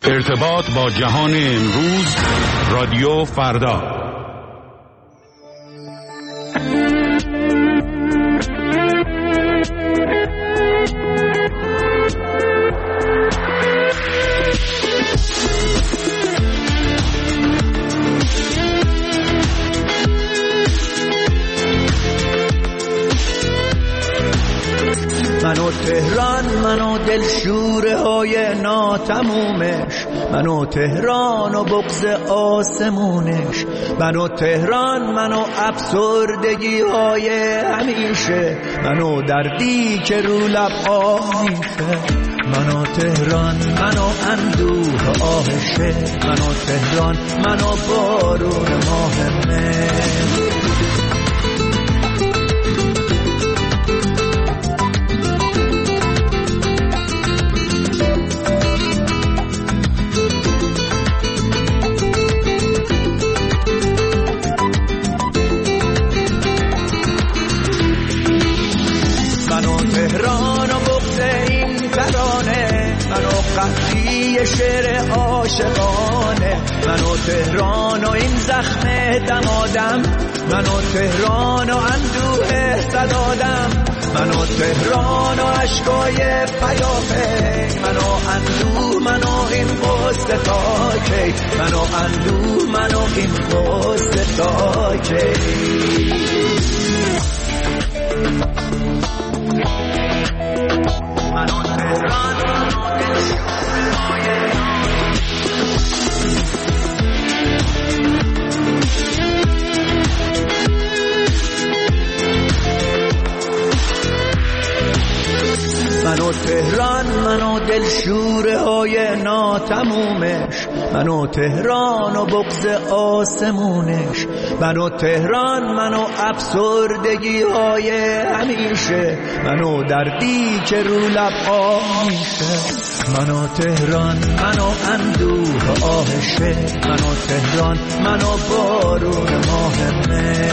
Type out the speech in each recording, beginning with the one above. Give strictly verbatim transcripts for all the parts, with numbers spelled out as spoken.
ارتباط با جهان امروز، رادیو فردا. منو تهران، منو دلشوره های ناتمومش، منو تهران و بغض آسمونش، منو تهران، منو افسردگی های همیشه، منو دردی که رو لب آه میشه. منو تهران، منو اندوه آهشه، منو تهران، منو بارون ماه مه. قحطی شعر عاشقانه، منو تهران و این زخم دمادم، منو تهران و اندوه صدادم، منو تهران و عشقای پیاپی، منو اندوه، منو این قصه تا کی، منو اندوه، منو این قصه تا کی. منو تهران، منو تهران، منو دلشوره های ناتمومش، منو تهران و بغض آسمونش، منو تهران، منو افسردگی های همیشه، منو دردی که رو لب آه میشه. منو تهران، منو اندوه آهشه، منو تهران، منو بارون ماه مه.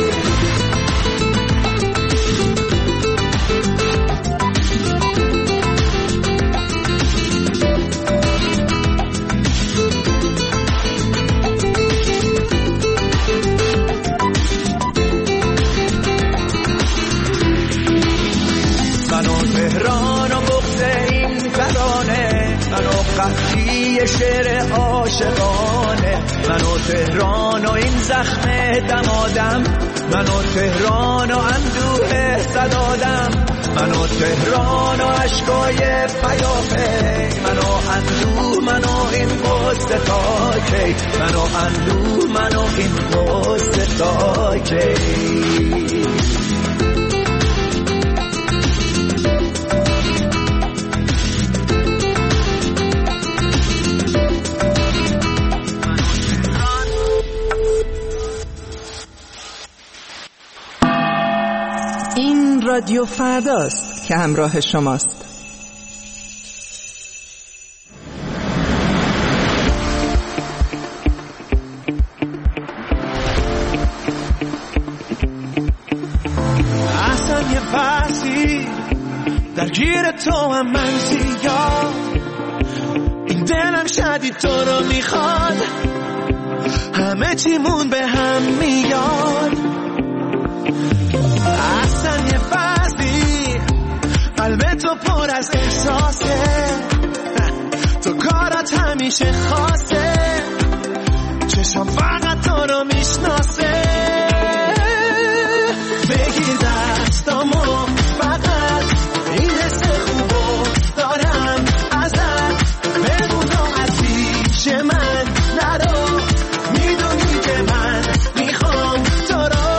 قحطی شعر عاشقانه، منو تهران و این زخم دمادم، منو تهران و اندوه صدادم، منو تهران و عشقای پیاپی، منو اندوه، منو این قصه تا کی، منو اندوه، منو این قصه تا کی. رادیو فرداست که همراه شماست. اصلا یه فصلی درگیر تو هم من زیاد، این دلم شدید تو رو میخواد، همه چیمون به هم میاد. اصلا یه فصلی قلب تو پر از احساسه، تو کارات همیشه خاصه، چشم فقط تو رو میشناسه. بگیر دستامو فقط این حس خوبو دارم ازت، بگو از پیش من نرو، میدونی که من میخوام تو رو.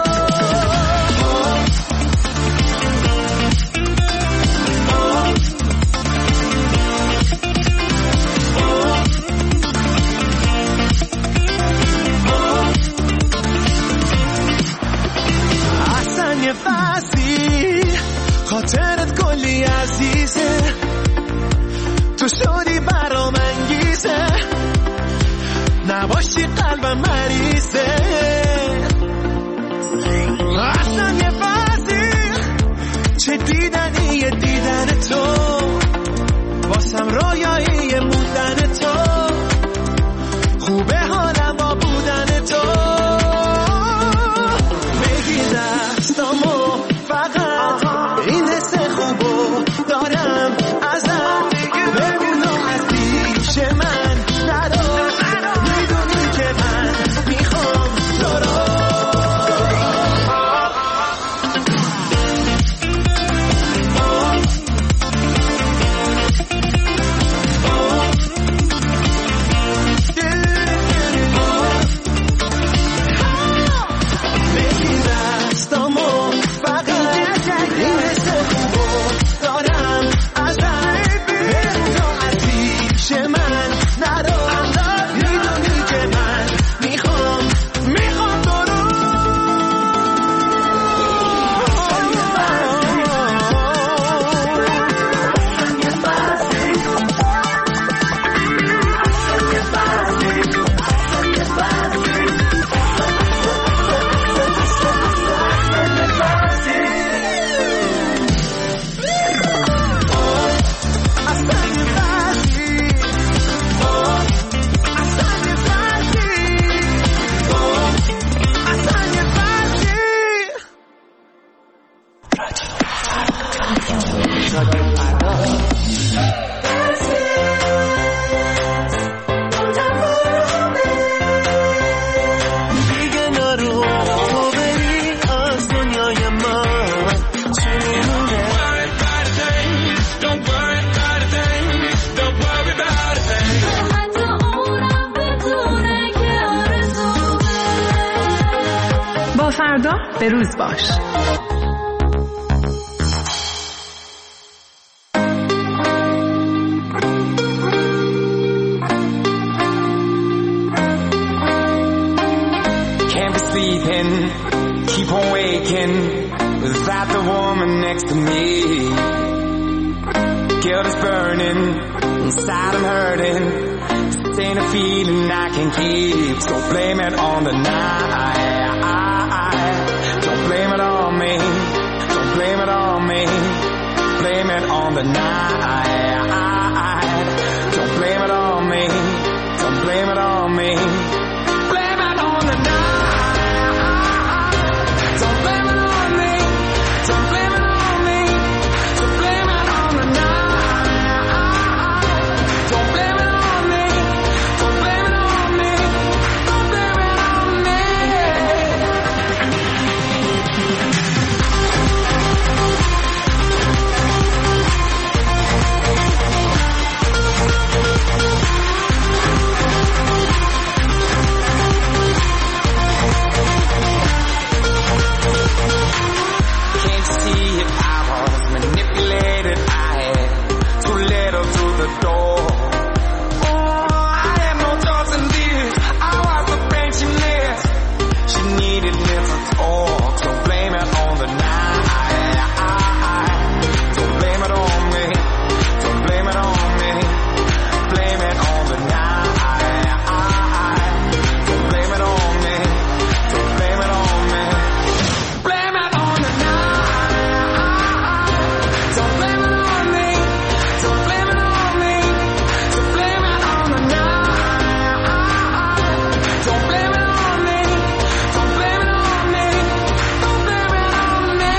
خاطرت کلی عزیزه، تو شدی برام انگیزه، نباشی قلبم مریضه. اصلا یه بازی چه دیدنی دیدن تو، واسم رویایی موندن تو. پیش من نرو، میدونی که من میخوام میخوام تو رو. فردا به روز باش. Can't be sleeping, keep on waking without the woman next to me. Guilt is burning, inside I'm hurting. This ain't a feeling I can keep, so blame it on the night. Don't blame it on me, don't blame it on me, blame it on the night. Don't blame it on me, don't blame it on me, blame it on the night. Don't blame it on me, don't blame it on me, don't blame it on the night. Don't blame it on me, don't blame it on me, don't blame it on me. Can't you see it? I was manipulated. I had too little through the door. Oh, I had no thoughts in this. I was the brain she missed. She needed me to talk, so blame it on the night. Don't blame it on me. Don't blame it on me. Blame it on the night. Don't blame it on me. Don't blame it on me. Blame it on the night. Don't blame it on me. Don't blame it on me. Don't blame it on the night. Don't blame it on me. Don't blame it on me. Don't blame it on me.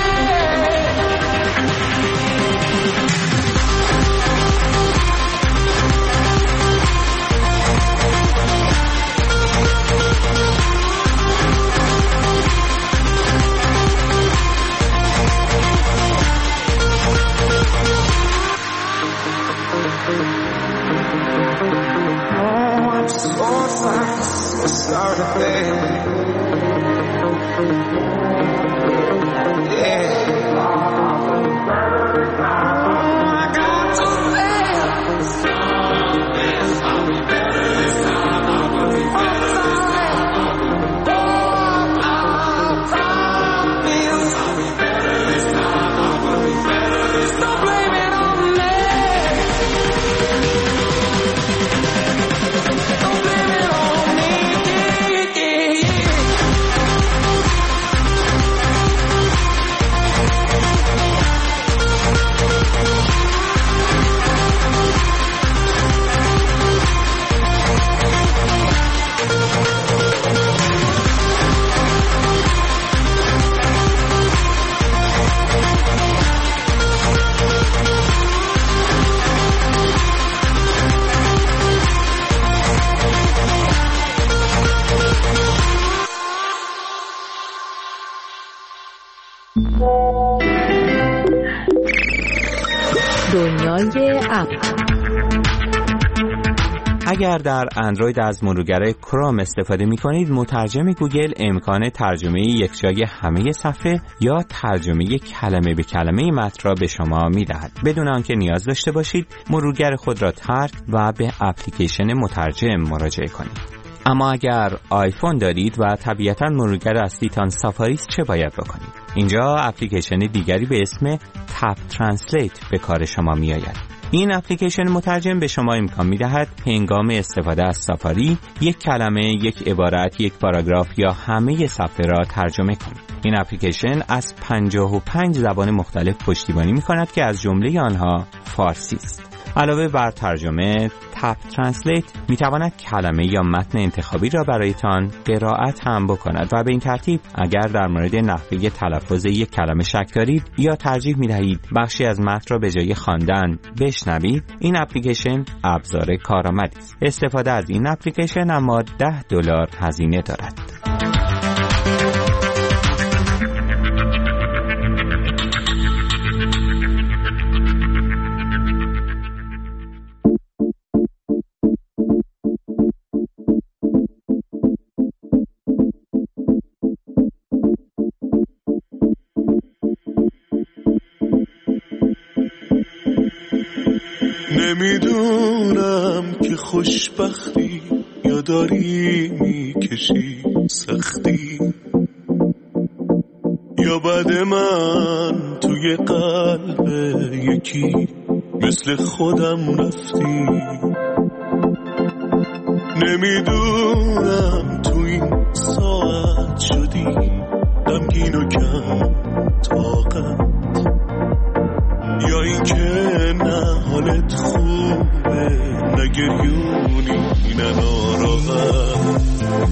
Oh, I'm so fast, so sorry, baby. Yeah. Oh, I got to fast. I'll be better this time. I will be better this time. Oh, I promise. I'll be better this time. I will be better this time. Don't blame it on me. Don't blame it on me. Yeah, yeah, yeah. دنیای اپ اگر در اندروید از مرورگر کروم استفاده می کنید، مترجم گوگل امکان ترجمه یکجای همه صفحه یا ترجمه کلمه به کلمه متن را به شما می دهد بدون آنکه نیاز داشته باشید مرورگر خود را ترک و به اپلیکیشن مترجم مراجعه کنید. اما اگر آیفون دارید و طبیعتاً مرورگر اصلیتان سافاریست چه باید بکنید؟ اینجا اپلیکیشن دیگری به اسم تپ ترنسلیت به کار شما می آید. این اپلیکیشن مترجم به شما امکان می دهد هنگام استفاده از سافاری یک کلمه، یک عبارت، یک پاراگراف یا همه صفحه را ترجمه کنید. این اپلیکیشن از پنجاه و پنج زبان مختلف پشتیبانی می کند که از جمله آنها فارسی است. علاوه بر ترجمه، تپ ترنسلیت می تواند کلمه یا متن انتخابی را برایتان قرائت هم بکند و به این ترتیب اگر در مورد نحوه تلفظ یک کلمه شک دارید یا ترجیح می دهید بخشی از متن را به جای خواندن بشنوید، این اپلیکیشن ابزار کارآمدی است. استفاده از این اپلیکیشن اما ده دلار هزینه دارد. نمیدونم که خوشبختی یا داری میکشی سختی یا بعد من توی قلب یکی مثل خودم رفتی. نمیدونم تو این ساعت شدی غمگین و کم طاقت یا این که نه حالت خوبه نه گریونی نه ناراحت.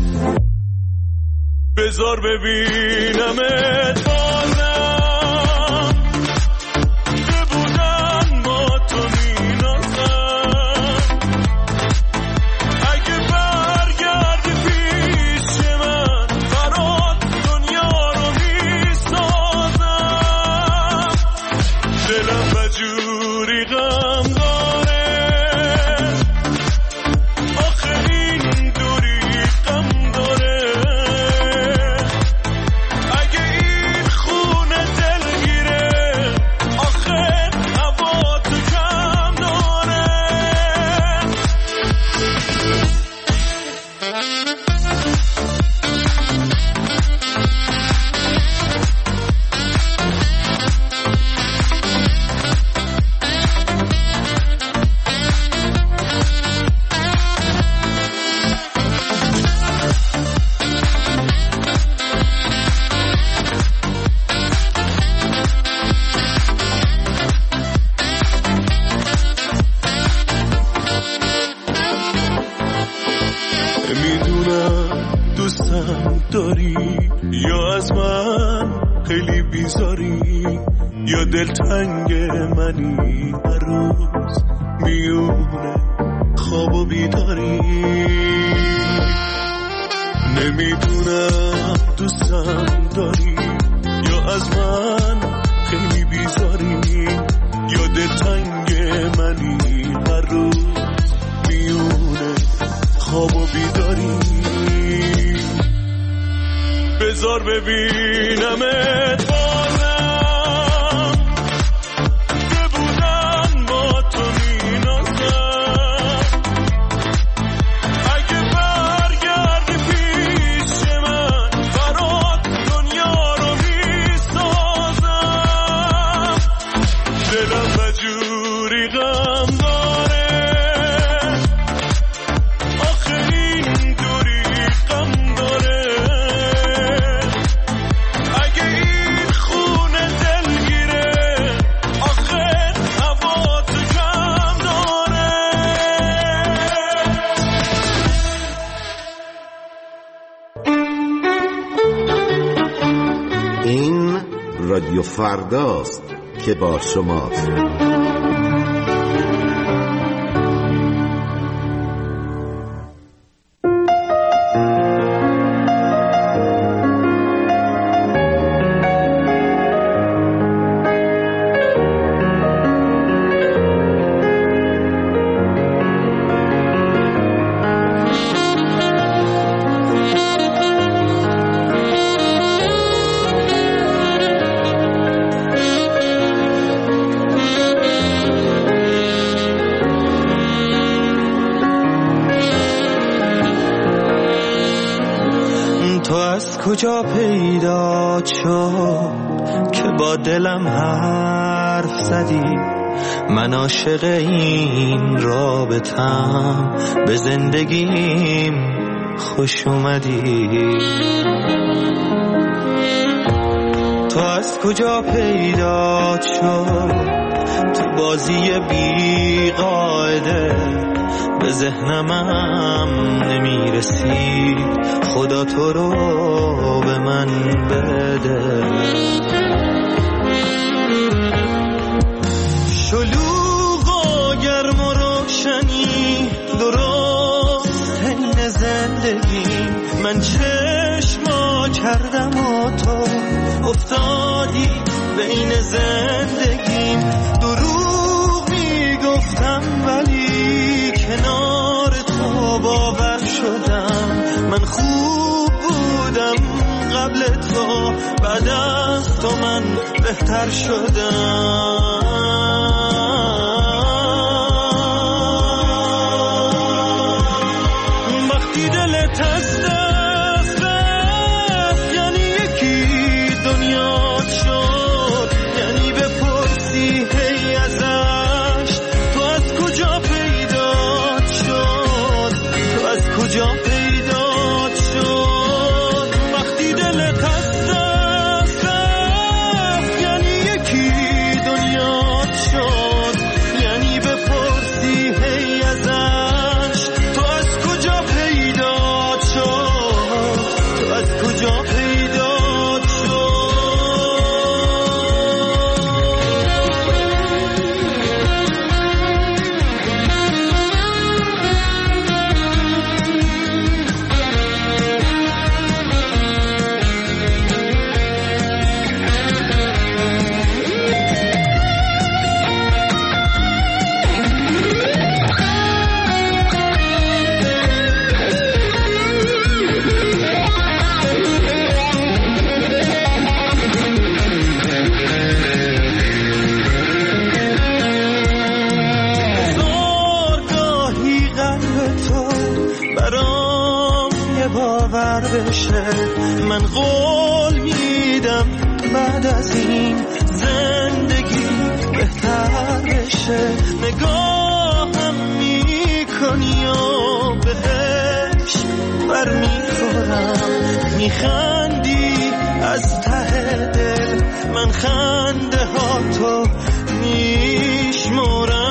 بذار ببینمت بازم که بودن با تو مینازم. اگه برگردی پیش من برات دنیا رو میسازم. دلم بجوری غم داره آخه این دوری غم داره. اگه این خونه دلگیره آخه هوا تو کم داره. میدونم دوستم داری یا از من خیلی بیزاری یا دلتنگ منی هر روز میونه خواب و بیداری. نمیدونم دوستم داری یا از من خیلی بیزاری یا دلتنگ منی هر روز میونه خواب و بیداری. بذار ببینمت بازم که بودن با تو مینازم. اگه برگردی پیش من برات دنیا رو میسازم. دلم بجوری غم داره آخه این دوری غم داره. اگه این خونه دلگیره آخه هوا تو کم داره. این رادیو فرداست که با شماست. کجا پیدا شد که با دلم حرف زدی؟ من عاشق این رابطم، به زندگیم خوش اومدی. تو از کجا پیدا شد تو بازی بی قاعده؟ به ذهنمم نمیرسید، خدا تو رو به من بده. شلوغ و گرم و روشنی درست حین زندگی، من چشما کردم و تو افتادی بین زندگیم. دروغ میگفتم ولی کنار تو باور شدم. من خوب بودم قبل تو، بعد از تو من بهتر شدم. وقتی دلت از دست رفت یعنی یکی دنیا شد، یعنی بپرسی هی ازش تو از کجا پیدا شد، تو از کجا پیدا شد. وقتی دلت از دست رفت یعنی یکی دنیا شد، یعنی بپرسی هی ازش تو از کجا پیدا شد، تو از کجا پیدا شد. زارگاهی قلب تو برام یه باور بشه، من قول میدم بعد از این زندگی بهتر بشه. نگاهم میکنی و بهش بر میخورم، میخندی از ته دل، من خنده ها تو میشمرم.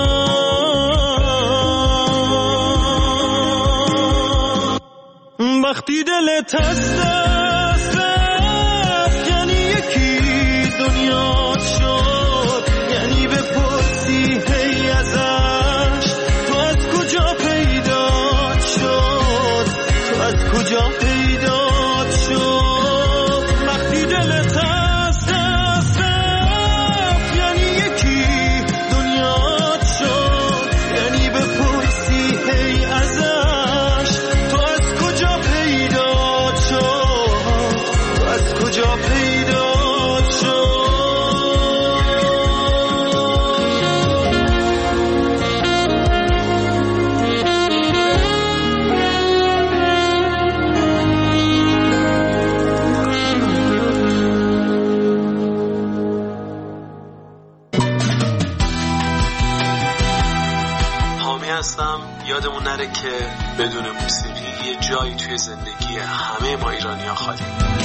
وقتی دلت از دست رفت یعنی یکی دنیا شد، یعنی بپرسی هی ازش تو از کجا پیدا شد، تو از کجا پیدا شد. وقتی دلت از دست رفت یعنی یکی دنیا شد، یعنی بپرسی هی ازش تو از کجا پیدا شد، تو از کجا پیدا شد. حامی هستم. یادمون نره که بدون موسیقی یه جایی توی زندگی همه ما ایرانی‌ها خالی.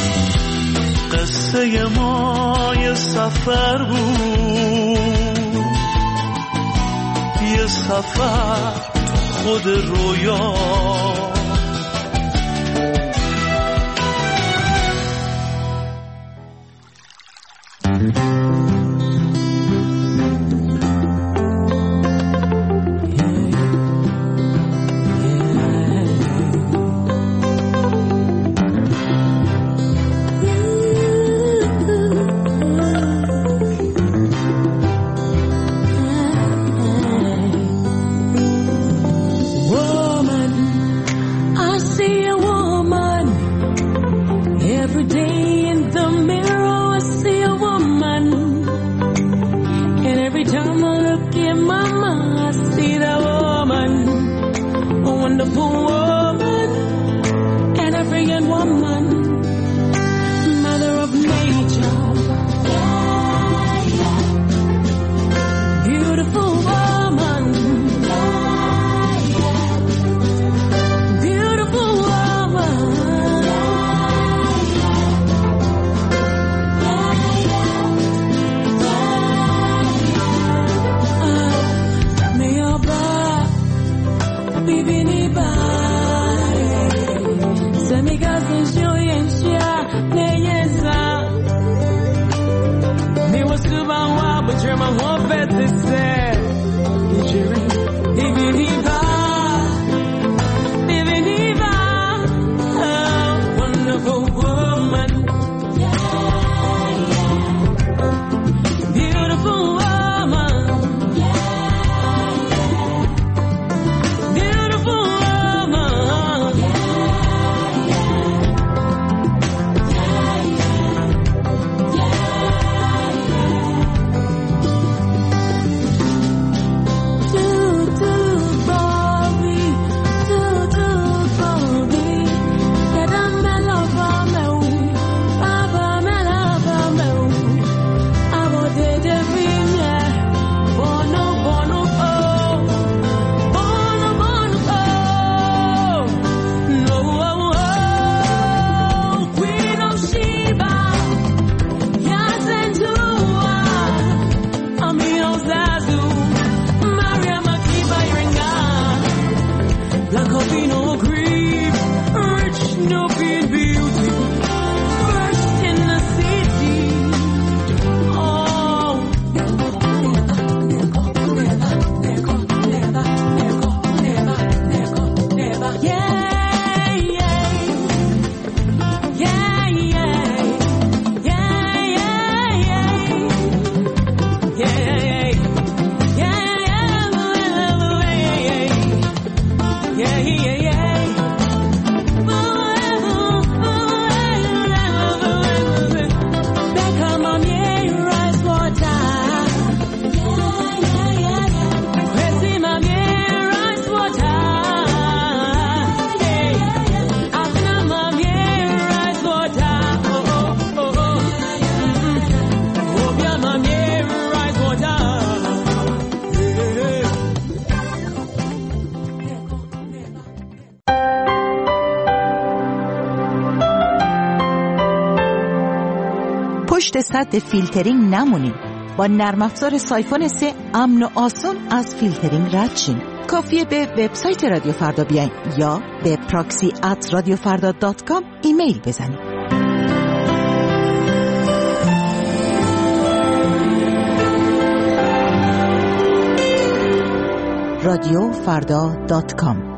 قصه ما یه سفر بود، یه سفر خود رویا. پشت سد فیلترینگ نمونین. با نرم افزار سایفون سه امن و آسان از فیلترینگ رد شین. کافیه به وبسایت رادیو فردا بیاین یا به پراکسی ات رادیو فردا دات کام ایمیل بزنید. رادیو فردا دات کام.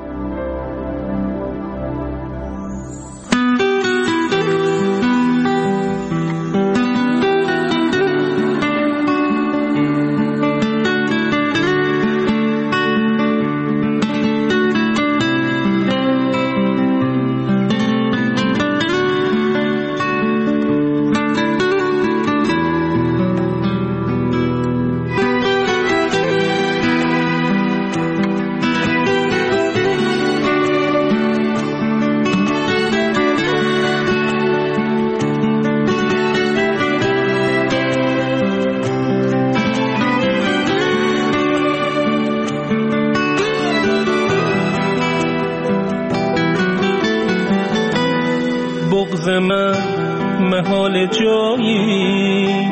بغض من محال جایی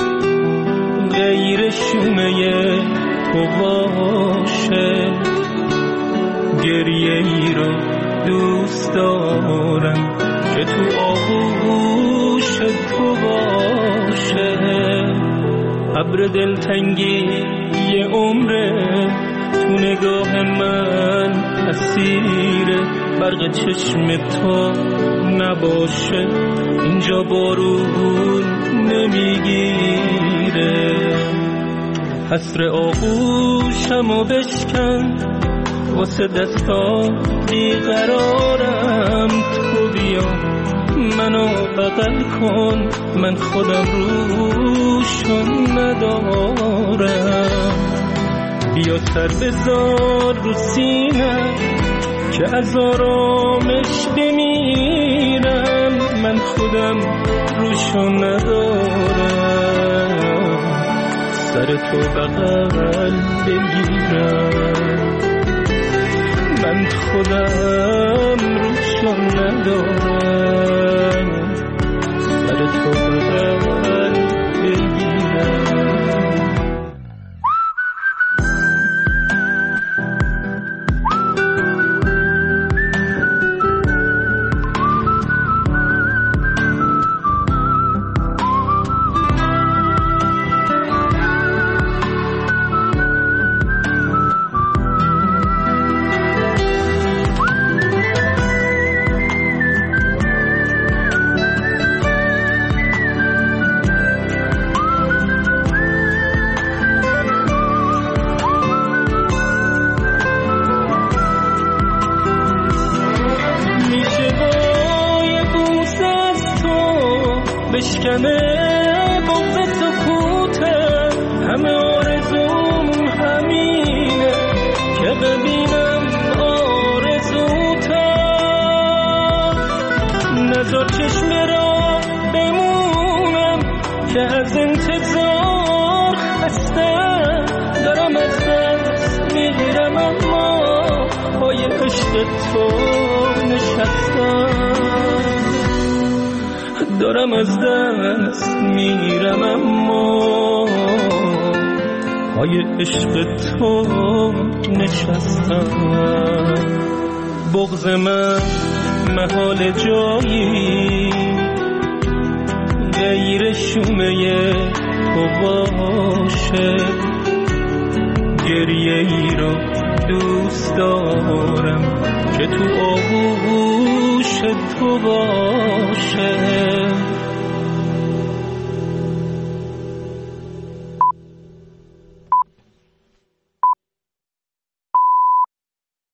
غیر شومه تو باشه، گریه ای رو دوست دارم که تو آغوش تو باشه. ابر دلتنگی یه عمره تو نگاه من اسیره، برق چشم تو نباشه اینجا بارون نمیگیره. حسر آغوشمو بشکن واسه دستا بیقرارم، تو بیا منو بغل کن من خودم روشون ندارم. بیا سر بذار رو سینه که از آرامش بمیرم، من خودم روشو ندارم. سر تو بغل بگیرم، من خودم روشو ندارم. سر تو بغل بگیرم. بشکنه بغض سکوته، همه آرزوم همینه که ببینم آرزوته. نذار چشم را بمونم که از انتظار خسته دارم، از دست میگیرم اما پای عشق تو نشستم. دارم از دست میرم اما پای عشق تو نشستم. بغض من محال جایی غیر شومه تو باشه، گریه ای رو دوست دارم که تو آغوش تو باشه.